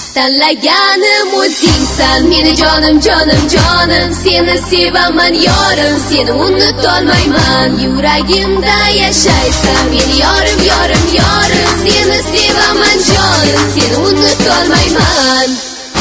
Tanlaganim o'zingsan meni jonim jonim jonim, seni sevaman yorim, seni unutolmayman. Yuragimda yashaysan meni yorim yorim yorim, seni sevaman jonim, seni unutolmayman.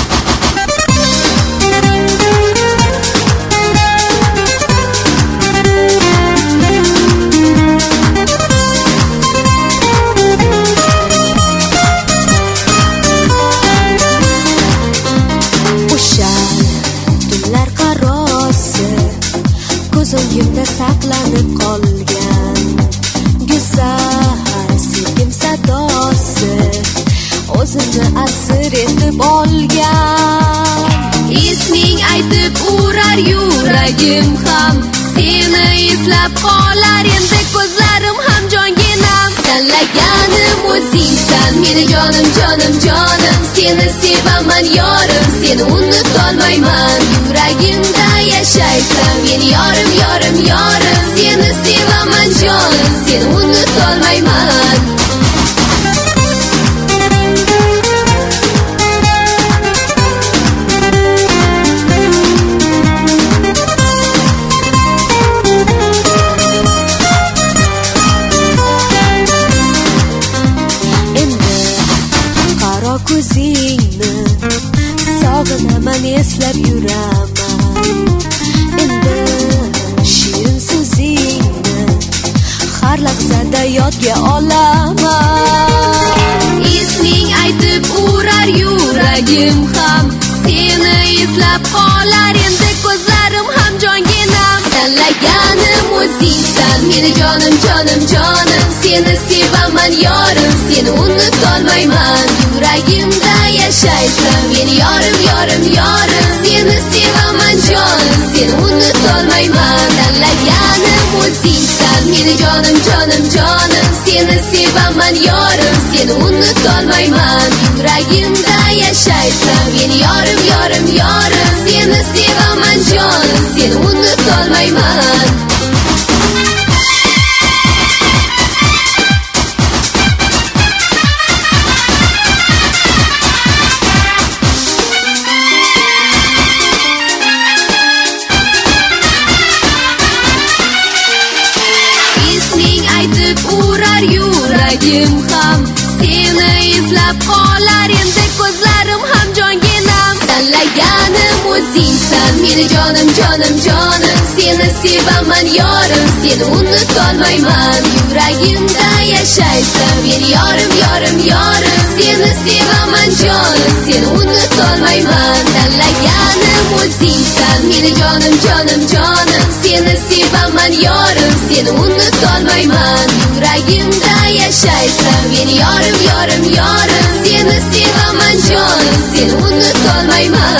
Ko'zimda saqlanib qolgan go'zal sevgim sadosi o'zini asir etib olgan. Isming aytib urar yuragim ham, seni eslab qolar endi ko'zlarim ham jonginam. Tanlaganim o'zingsan meni jonim jonim jonim, seni sevaman yorim, seni unutolmayman. Yuragimda yashaysan meni yorim yorim yorim, seni sevaman jonim, seni unutolmayman. Ko'zingni sog'inaman, eslab yuraman. Endi shirin so'zingni har lahzada yodga olaman. Isming aytib urar yuragim ham, seni eslab qolar endi ko'zlarim ham jonginam. Tanlaganim o'zingsan meni jonim jonim jonim, seni sevaman yorim, seni unutolmayman. Yuragimda yashaysan meni yorim yorim yorim, seni sevaman jonim, seni unutolmayman. Tanlaganim o'zingsan meni jonim jonim jonim, seni sevaman yorim, seni unutolmayman. Yuragimda yashaysan meni yorim yorim yorim, seni sevaman jonim, seni unutolmayman. Urar yuragim ham, seni eslab qolar endi ko'zlarim ham jonginam. Tanlaganim o'zingsan meni jonim jonim jonim, seni sevaman yorim, seni unutolmayman. Yuragimda yashaysan meni yorim yorim yorim, seni sevaman jonim, seni unutolmayman. Tanlaganim o'zingsan meni jonim jonim jonim, seni sevaman yorim, seni unutolmayman. Yuragimda yashaysan meni yorim yorim yorim, seni sevaman jonim, seni unutolmayman.